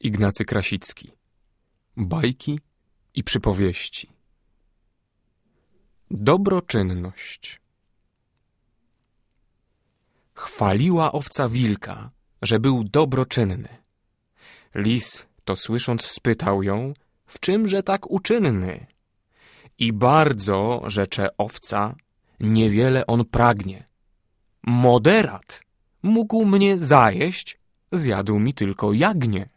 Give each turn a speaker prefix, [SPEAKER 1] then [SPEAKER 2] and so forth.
[SPEAKER 1] Ignacy Krasicki. Bajki i przypowieści. Dobroczynność. Chwaliła owca wilka, że był dobroczynny. Lis to słysząc spytał ją, w czymże tak uczynny? I bardzo, rzecze owca, niewiele on pragnie. Moderat mógł mnie zajeść, zjadł mi tylko jagnię.